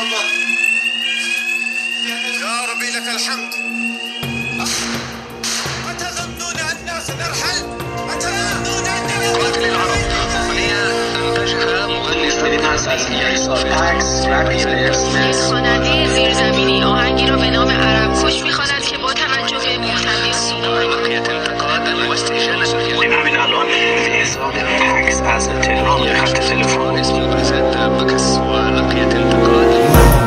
الله. يا ربي لك الحمد. أتظنون أننا سنرحل؟ أتظنون أننا قاتل العرب الأغنية أنتجها مغني فرانسوی خواننده زیرزمینی آهنگی را به نام عرب کش می‌خواند که با توجه به محتوی بقية انتقاد واستئجال لنعمل الآن في إصابة عكس از تلفن خط تلفن اسم رسد بکس ولقية انتقاد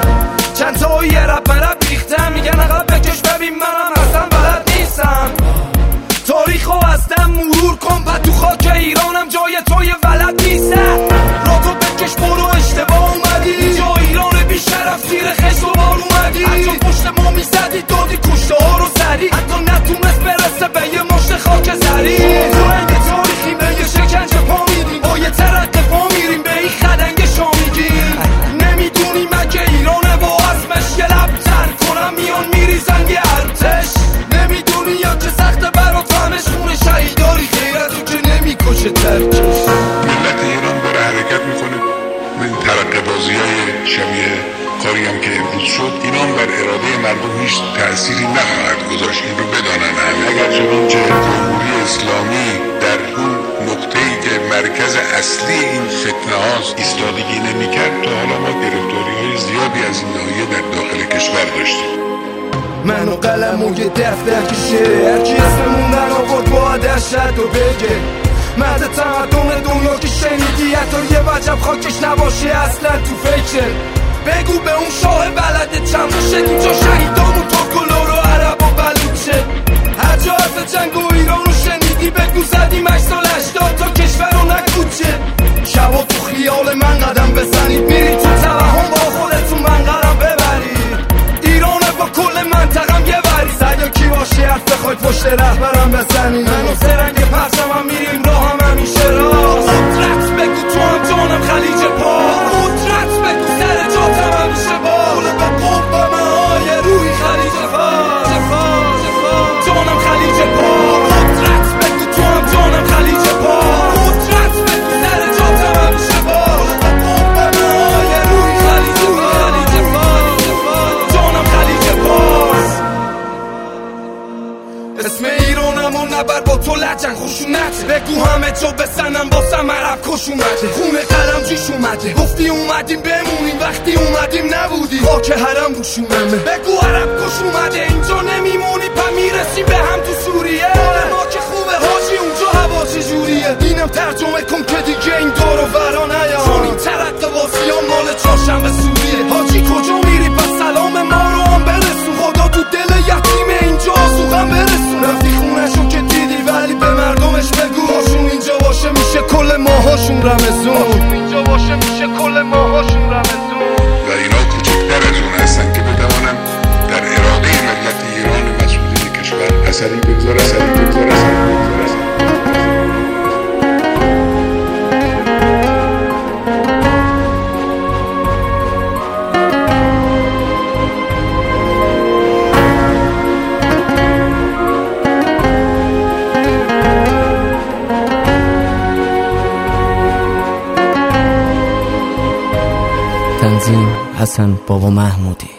چند تا یه رب مرب ریختم میگن عقب بکش ببین منم اصلا بلد نیستم تاریخو از دم مرور کن بعد تو خاک ایرانم جای توی ولد نیستم را تو بکش برو اشتباه اومدی جا ایران بی شرف زیر خشت و بار اومدی حتی پشت ما میزدی دادی کشته ها رو سری حتی نتونست برسه به یه مشت خاک زری تو رنگ تاریخی به یه شکنجه پا میدیم با یه ترقه پا میریم به این خدنگ شامیگیم نمیدونی مگه ایرانه با اسمش یه لب تر کنم میان میریزن یه ارتش نمیدونی یا که سخت برات همش خونه شهیداری غیرتو که نمیکشه ترکش ملت ایران داره حرکت میکنه این ترقه بازی های شبیه کاری هم که امروز شد ایران بر اراده مردم هیچ تأثیری نخواهد گذاشت این رو بدانن همه اگر چنانچه جمهوری اسلامی در اون نقطه‌ای که مرکز اصلی این فتنه هاست ایستادگی نمی‌کرد تا حالا ما گرفتاری های زیادی از این ناحیه در داخل کشور داشتیم من و قلم و یه دفتر کشه هرکی اسممون در آورد باید ارشد و بگه مرد تمدن دنیا که شنیدی حتی یه وجب خاکش نباشه اصلا تو فکر بگو به اون شاه بلده چند باشه اینجا شهیدان و ترکلا رو عرب و بلوچه هر جا از جنگ و ایران رو شنیدی بگو زدیم 8 سال 80 تا کشور رو نکوچه شبا تو خیال من قدم بزنید میری تو توهم با خودتون منقرم ببرید ایرانه با کل منطقم یه بری سعی کی باشی حرف بخواید پشت رهبرم بزنید من و سرنگ پرچم هم میریم راه هم همیشه راست قدرت بگو تو هم جانم خلیج پاس قدرت بگو سر جاتم همیشه بال با قوم های روی خلیج فاس جانم خلیج پاس قدرت بگو تو هم جانم خلیج پاس قدرت بگو سر جاتم همیشه بال با قوم های روی خلیج فاس جانم خلیج پاس اسم ایرانم و نبر با تو لجن خشونت بگو همه جا بسنم باسم عرب کش اومده خونه قلم جیش اومده گفتی اومدیم بمونیم وقتی اومدیم نبودی خاک حرم روشونمه بگو عرب کش اومده اینجا نمیمونی پا میرسی به هم تو سوریه ما که خوبه حاجی اونجا هوا چجوریه اینم ترجمه کن که دیگه این دور و برا نیام چون این ترقه واسیان مال چهارشنبه سوریه حاجی کجا میری پس سلام ما رو هم برسون خدا تو دل یتیم اینجا آسوغم برسون رفتی خونهشون که دیدی ولی به مردمش بگو هاشون اینجا باشه میشه کل ماهاشون رمزون اینجا باشه میشه کل ماهاشون رمزون و اینا کوچکتر از اون هستن که بتوانن در اراده ملت ایران مسئولین کشور اثری بگذارن تنظیم حسن بابا محمودی.